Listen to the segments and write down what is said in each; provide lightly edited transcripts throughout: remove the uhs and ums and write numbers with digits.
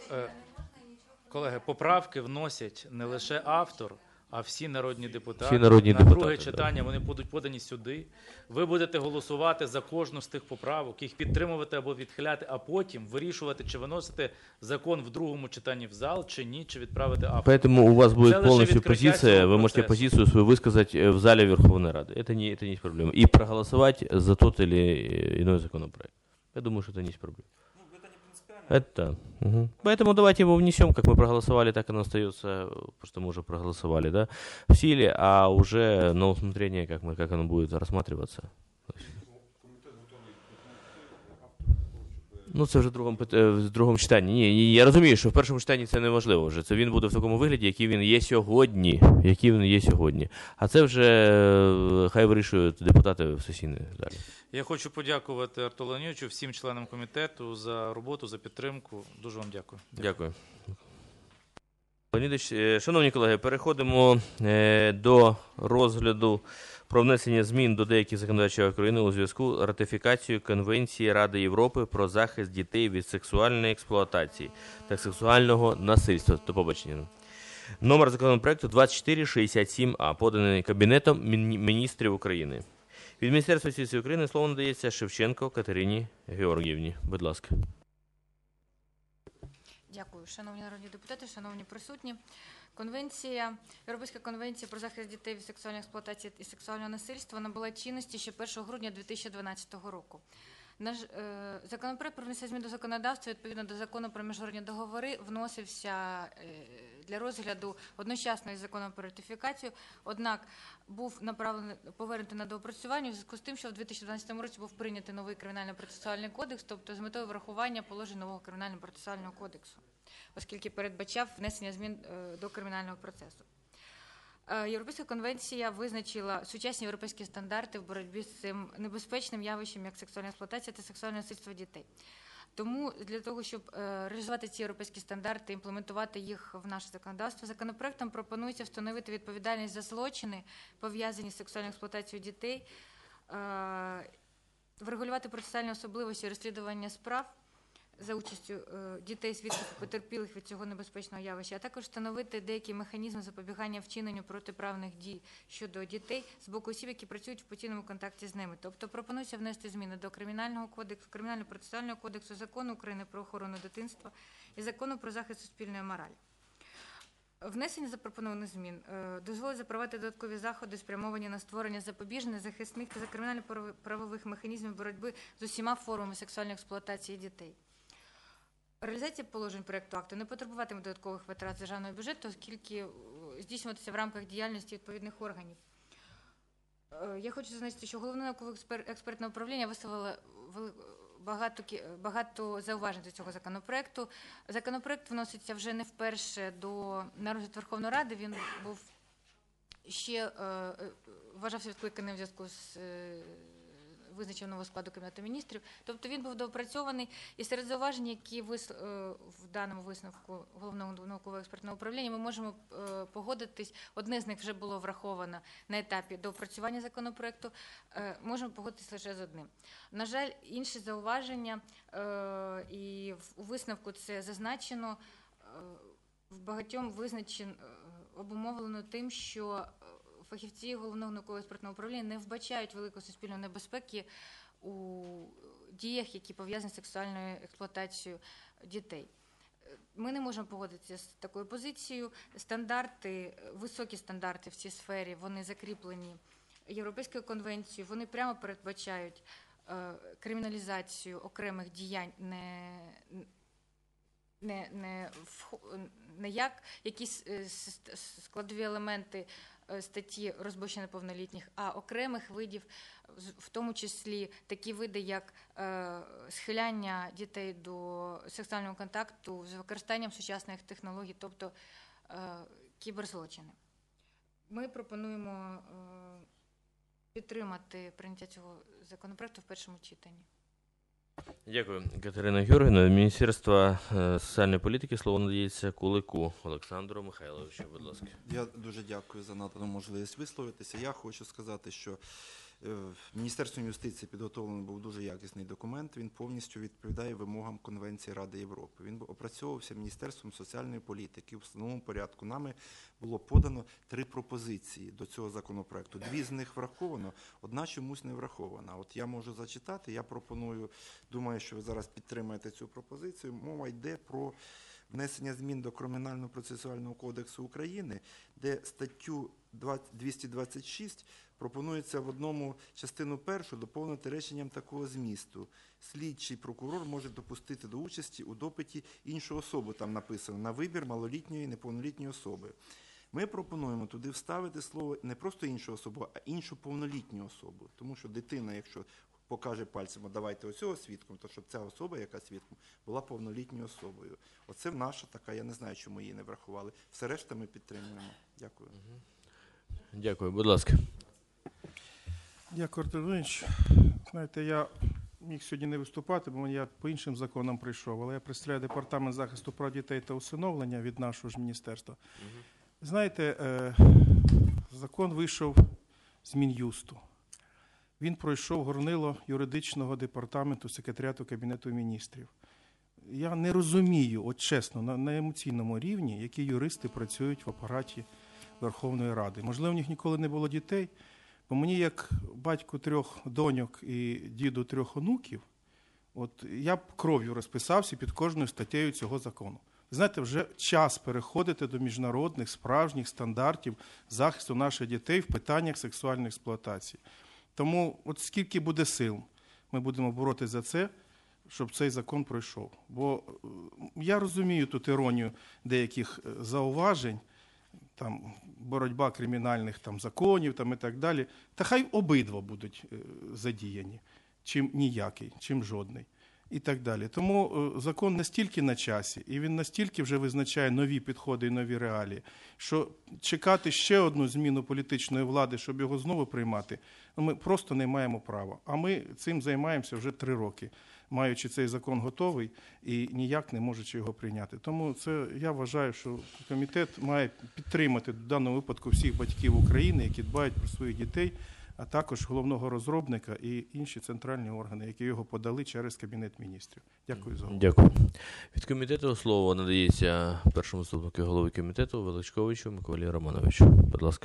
Колеги, поправки вносять не лише автор, а всі народні депутати. Всі народні на депутати, друге читання вони будуть подані сюди. Ви будете голосувати за кожну з тих поправок, їх підтримувати або відхиляти, а потім вирішувати, чи виносити закон в другому читанні в зал, чи ні, чи відправити автор. Поэтому у вас будет Это полностью позиция, вы можете позицию свою высказать в зале Верховной Рады. Это не есть проблема. И проголосовать за тот или иной законопроект. Я думаю, что это не есть проблема. Это. Угу. Поэтому давайте его внесем, как мы проголосовали, так оно остается, потому что мы уже проголосовали, да, в силе, а уже на усмотрение, как оно будет рассматриваться. Ну, це вже в другому читанні. Ні, я розумію, що в першому читанні це неможливо вже. Це він буде в такому вигляді, який він є сьогодні. А це вже хай вирішують депутати в сесійній залі. Я хочу подякувати Артуру Леонідовичу, всім членам комітету за роботу, за підтримку. Дуже вам дякую. Дякую. Леонідович, шановні колеги, переходимо до розгляду про внесення змін до деяких законодавчих актів України у зв'язку з ратифікацією Конвенції Ради Європи про захист дітей від сексуальної експлуатації та сексуального насильства. До побачення. Номер законопроекту 2467А, поданий Кабінетом міністрів України. Від Міністерства юстиції України слово надається Шевченко Катерині Георгіївні. Будь ласка. Дякую. Шановні народні депутати, шановні присутні. Європейська конвенція про захист дітей від сексуальної експлуатації і сексуального насильства набула чинності ще 1 грудня 2012 року. Законопроект про внесення змін до законодавства відповідно до закону про міжнародні договори вносився для розгляду одночасно із законом про ратифікацію, однак був повернутий на доопрацювання у зв'язку з тим, що в 2012 році був прийнятий новий кримінально-процесуальний кодекс, тобто з метою врахування положень нового кримінально-процесуального кодексу, оскільки передбачав внесення змін до кримінального процесу. Європейська конвенція визначила сучасні європейські стандарти в боротьбі з цим небезпечним явищем, як сексуальна експлуатація та сексуальне насильство дітей. Тому для того, щоб реалізувати ці європейські стандарти, імплементувати їх в наше законодавство, законопроектом пропонується встановити відповідальність за злочини, пов'язані з сексуальною експлуатацією дітей, врегулювати процесуальні особливості розслідування справ за участю дітей, свідків і потерпілих від цього небезпечного явища, а також встановити деякі механізми запобігання вчиненню протиправних дій щодо дітей з боку осіб, які працюють в постійному контакті з ними. Тобто пропонується внести зміни до Кримінального кодексу, Кримінально-процесуального кодексу, Закону України про охорону дитинства і Закону про захист суспільної моралі. Внесення запропонованих змін дозволить запровадити додаткові заходи, спрямовані на створення запобіжних, захисних та кримінально-правових механізмів боротьби з усіма формами сексуальної експлуатації дітей. Реалізація положень проєкту акту не потребуватиме додаткових витрат з державного бюджету, оскільки здійснюватися в рамках діяльності відповідних органів. Я хочу зазначити, що Головне науково-експертне управління висловило багато зауважень до цього законопроекту. Законопроект вноситься вже не вперше на розгляд Верховної Ради. Він вважався відкликаним в зв'язку з визначення нового складу Кабінету міністрів. Тобто він був доопрацьований, і серед зауважень, які в даному висновку Головного науково-експертного управління, ми можемо погодитись. Одне з них вже було враховано на етапі доопрацювання законопроекту. Можемо погодитись лише з одним. На жаль, інші зауваження, і у висновку це зазначено, в багатьом обумовлено тим, що фахівці Головного науково-експертного управління не вбачають великої суспільної небезпеки у діях, які пов'язані з сексуальною експлуатацією дітей. Ми не можемо погодитися з такою позицією. Високі стандарти в цій сфері, вони закріплені Європейською конвенцією, вони прямо передбачають криміналізацію окремих діянь, не як якісь складові елементи статті розбищення неповнолітніх, а окремих видів, в тому числі такі види, як схиляння дітей до сексуального контакту з використанням сучасних технологій, тобто кіберзлочини. Ми пропонуємо підтримати прийняття цього законопроекту в першому читанні. Дякую, Катерина Георгіївна. Міністерство соціальної політики слово надається Кулику Олександру Михайловичу. Будь ласка. Я дуже дякую за надану можливість висловитися. Я хочу сказати, що Міністерством юстиції підготовлений був дуже якісний документ, він повністю відповідає вимогам Конвенції Ради Європи. Він опрацьовувався Міністерством соціальної політики в встановленому порядку. Нами було подано 3 пропозиції до цього законопроекту. 2 з них враховано, 1 чомусь не врахована. От я можу зачитати, я пропоную, думаю, що ви зараз підтримаєте цю пропозицію. Мова йде про внесення змін до Кримінального процесуального кодексу України, де статтю 226 пропонується в одному частину 1 доповнити реченням такого змісту. Слідчий прокурор може допустити до участі у допиті іншу особу, там написано, на вибір малолітньої і неповнолітньої особи. Ми пропонуємо туди вставити слово не просто іншу особу, а іншу повнолітню особу. Тому що дитина, якщо покаже пальцем, давайте оцього свідком, то щоб ця особа, яка свідком, була повнолітньою особою. Оце наша така, я не знаю, чому її не врахували. Все решта ми підтримуємо. Дякую. Дякую. Будь ласка. Дякую, Артур Володимирович. Знаєте, я міг сьогодні не виступати, бо я по іншим законам прийшов, але я представляю Департамент захисту прав дітей та усиновлення від нашого ж міністерства. Знаєте, закон вийшов з Мін'юсту. Він пройшов горнило юридичного департаменту секретаріату Кабінету міністрів. Я не розумію, от чесно, на емоційному рівні, які юристи працюють в апараті Верховної Ради. Можливо, в них ніколи не було дітей, бо мені, як батьку 3 доньок і діду 3 онуків, от я б кров'ю розписався під кожною статтею цього закону. Знаєте, вже час переходити до міжнародних, справжніх стандартів захисту наших дітей в питаннях сексуальної експлуатації. Тому от скільки буде сил, ми будемо боротися за це, щоб цей закон пройшов. Бо я розумію тут іронію деяких зауважень, там боротьба кримінальних там законів там і так далі. Та хай обидва будуть задіяні, чим ніякий, чим жодний. І так далі. Тому закон настільки на часі, і він настільки вже визначає нові підходи і нові реалії, що чекати ще одну зміну політичної влади, щоб його знову приймати, ми просто не маємо права. А ми цим займаємося вже 3 роки, маючи цей закон готовий і ніяк не можучи його прийняти. Тому це, я вважаю, що комітет має підтримати в даному випадку всіх батьків України, які дбають про своїх дітей, а також головного розробника і інші центральні органи, які його подали через Кабінет міністрів. Дякую за увагу. Дякую. Від комітету слово надається першому заступнику голови комітету Величковичу Миколі Романовичу. Будь ласка.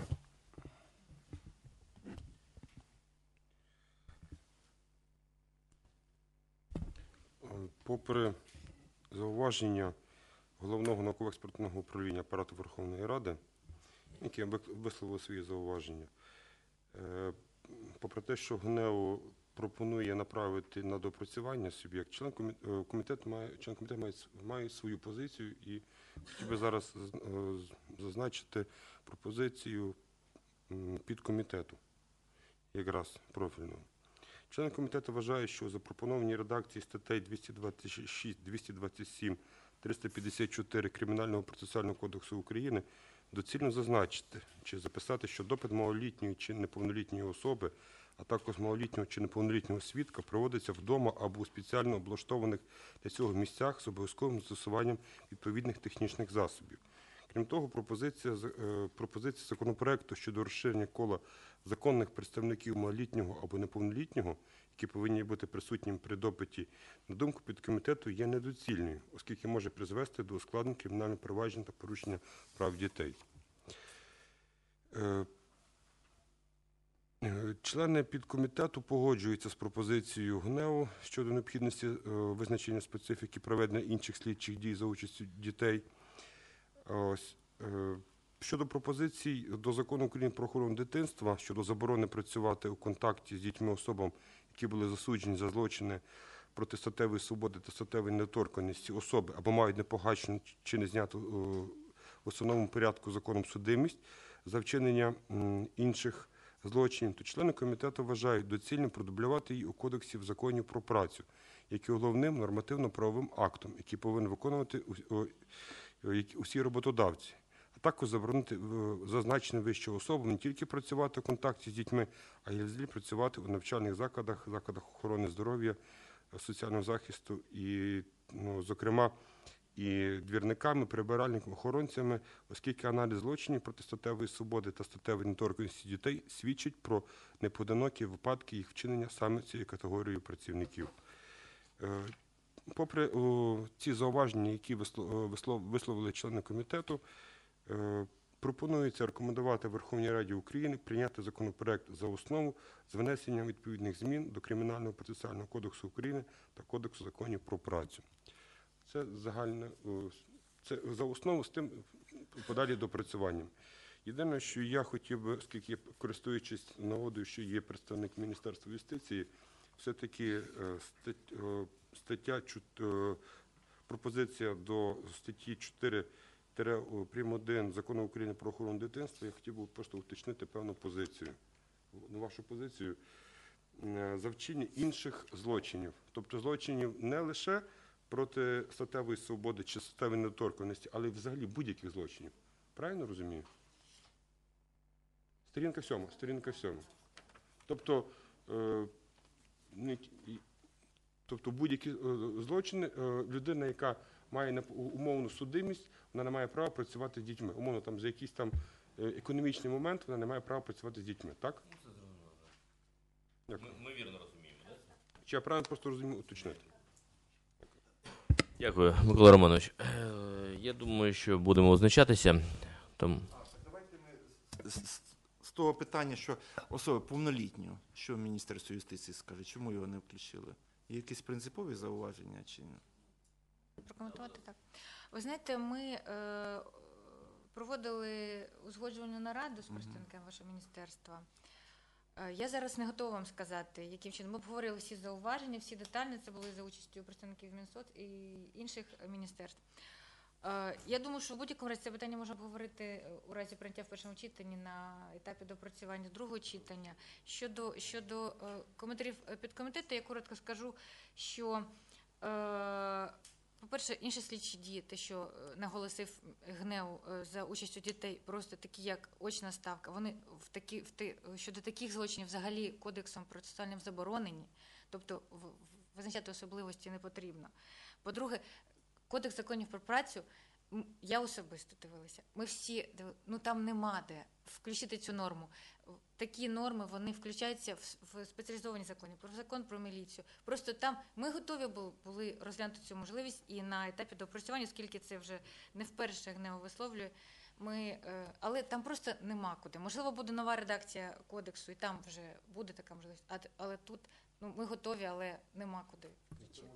Попри зауваження Головного науково-експертного управління Апарату Верховної Ради, яке висловило свої зауваження, попри те, що ГНЕУ пропонує направити на доопрацювання суб'єкт, член комітету має свою позицію, і хотів би зараз зазначити пропозицію підкомітету, якраз профільного. Члени комітету вважають, що у запропонованій редакції статей 226, 227, 354 Кримінального процесуального кодексу України доцільно зазначити чи записати, що допит малолітньої чи неповнолітньої особи, а також малолітнього чи неповнолітнього свідка проводиться вдома або у спеціально облаштованих для цього місцях з обов'язковим застосуванням відповідних технічних засобів. Крім того, пропозиція законопроекту щодо розширення кола законних представників малолітнього або неповнолітнього, які повинні бути присутніми при допиті, на думку підкомітету, є недоцільною, оскільки може призвести до ускладнень кримінального провадження та порушення прав дітей. Члени підкомітету погоджуються з пропозицією ГНЕУ щодо необхідності визначення специфіки проведення інших слідчих дій за участю дітей. Щодо пропозицій до Закону України про охорону дитинства щодо заборони працювати у контакті з дітьми особам, які були засуджені за злочини проти статевої свободи та статевої недоторканності особи або мають непогашену чи не зняту в основному порядку законом судимість за вчинення інших злочинів, то члени комітету вважають доцільним продублювати її у Кодексі законів про працю, як і головним нормативно-правовим актом, який повинен виконувати усі роботодавці, а також заборонити зазначеним вище особам не тільки працювати у контакті з дітьми, а й взагалі працювати у навчальних закладах, закладах охорони здоров'я, соціального захисту і, зокрема, і двірниками, прибиральниками, охоронцями, оскільки аналіз злочинів проти статевої свободи та статевої недоторканності дітей свідчить про непоодинокі випадки їх вчинення саме цією категорією працівників. Попри ці зауваження, які висловили члени комітету, пропонується рекомендувати Верховній Раді України прийняти законопроект за основу з внесенням відповідних змін до Кримінального процесуального кодексу України та Кодексу законів про працю. Це загальне, це за основу з тим подалі допрацюванням. Єдине, що я хотів би, оскільки, користуючись нагодою, що є представник Міністерства юстиції, все-таки пропозиція до статті 4 прим. 1 Закону України про охорону дитинства, я хотів би просто уточнити певну позицію, вашу позицію, за вчинення інших злочинів. Тобто злочинів не лише проти статевої свободи чи статевої недоторканності, але й взагалі будь-яких злочинів. Правильно розумію? Сторінка 7. Тобто будь-які злочини, людина, яка має умовну судимість, вона не має права працювати з дітьми. Умовно, там, за якийсь там економічний момент вона не має права працювати з дітьми. Так? Ми вірно розуміємо, так? Чи я правильно просто розумію уточнити? Дякую, Микола Романович. Я думаю, що будемо визначатися. Там... Давайте ми з того питання, що особи повнолітньої, що Міністерство юстиції скаже, чому його не включили? Є якісь принципові зауваження чи ні? Прокоментувати так. Ви знаєте, ми проводили узгоджувальну нараду з представниками вашого міністерства. Я зараз не готова вам сказати, яким чином. Ми обговорили всі зауваження, всі детальні, це були за участю представників Мінсоц і інших міністерств. Я думаю, що в будь-якому разі це питання можна обговорити у разі прийняття в першому читанні на етапі допрацювання другого читання. Щодо коментарів підкомітету, я коротко скажу, що, по-перше, інші слідчі дії, те, що наголосив ГНЕУ за участю дітей, просто такі, як очна ставка, вони щодо таких злочинів взагалі кодексом процесуальним заборонені, тобто визначати особливості не потрібно. По-друге, Кодекс законів про працю, я особисто дивилася, ми всі, там нема де включити цю норму. Такі норми, вони включаються в спеціалізовані закони, про закон про міліцію. Просто там ми готові були розглянути цю можливість і на етапі доопрацювання, оскільки це вже не вперше ГНЕУ висловлює, але там просто нема куди. Можливо, буде нова редакція кодексу, і там вже буде така можливість. Але тут ми готові, але нема куди включити.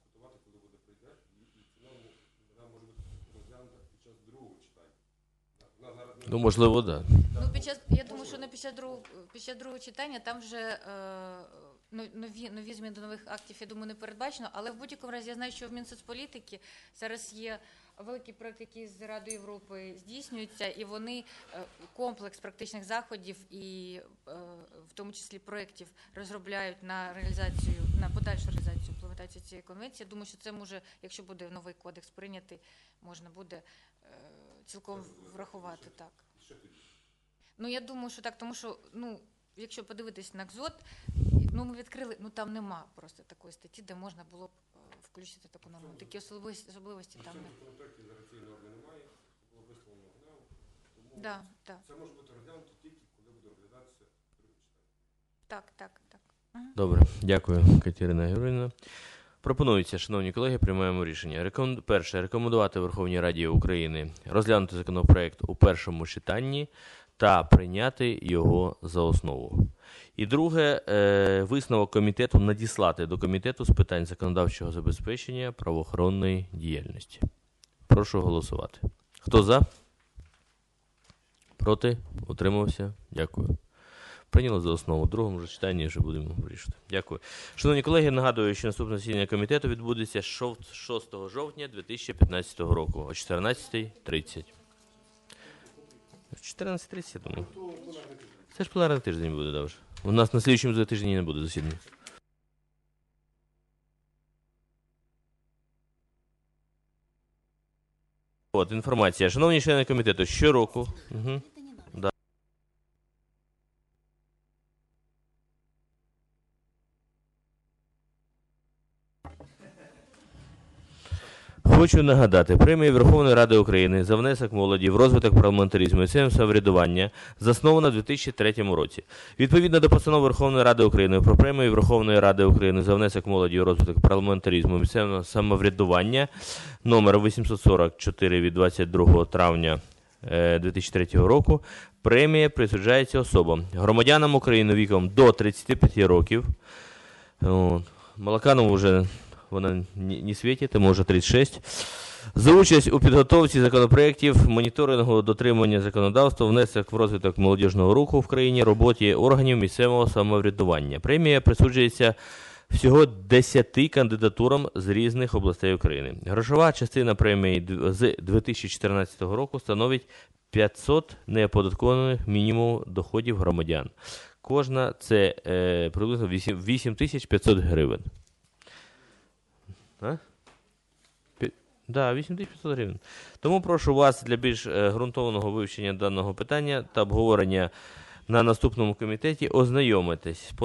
Ну, можливо, так. Я думаю, що під час другого читання там вже нові зміни до нових актів, я думаю, не передбачено, але в будь-якому разі я знаю, що в Мінсоцполітики зараз є великий проект, який з Радою Європи здійснюється, і вони комплекс практичних заходів і в тому числі проєктів розробляють на подальшу реалізацію, імплементацію цієї конвенції. Я думаю, що це може, якщо буде новий кодекс прийнятий, можна буде цілком врахувати, так. Я думаю, що так, тому що, якщо подивитись на КЗОТ, ми відкрили, там нема просто такої статті, де можна було б включити таку норму. Такі особливості там немає. Це може бути розглянуто тільки, коли буде розглядатися друге читання. Так. Добре, дякую, Катерина Георгіївна. Пропонується, шановні колеги, приймаємо рішення. Перше, рекомендувати Верховній Раді України розглянути законопроект у першому читанні та прийняти його за основу. І друге, висновок комітету надіслати до Комітету з питань законодавчого забезпечення правоохоронної діяльності. Прошу голосувати. Хто за? Проти? Утримався? Дякую. Прийняли за основу. В другому ж читанні вже будемо вирішувати. Дякую. Шановні колеги, нагадую, що наступне засідання комітету відбудеться 6 жовтня 2015 року о 14:30. 14:30, я думаю. Це ж пленарний тиждень буде, да, вже. У нас на слідчому тижні не буде засідання. Інформація. Шановні члени комітету, щороку... В Хочу нагадати, премія Верховної Ради України за внесок молоді в розвиток парламентаризму і місцевого самоврядування заснована в 2003 році. Відповідно до постанови Верховної Ради України про премію Верховної Ради України за внесок молоді в розвиток парламентаризму і місцевого самоврядування номер 844 від 22 травня 2003 року, премія присуджається особам, громадянам України віком до 35 років. Молоканову вже вона не світить, тому вже 36. За участь у підготовці законопроєктів, моніторингу дотримання законодавства, внесок в розвиток молодіжного руху в країні, роботі органів місцевого самоврядування. Премія присуджується всього 10 кандидатурам з різних областей України. Грошова частина премії з 2014 року становить 500 неоподаткованих мінімумів доходів громадян. Кожна це приблизно 8500 гривень. Так, 8500 гривень. Тому прошу вас для більш ґрунтовного вивчення даного питання та обговорення на наступному комітеті ознайомитись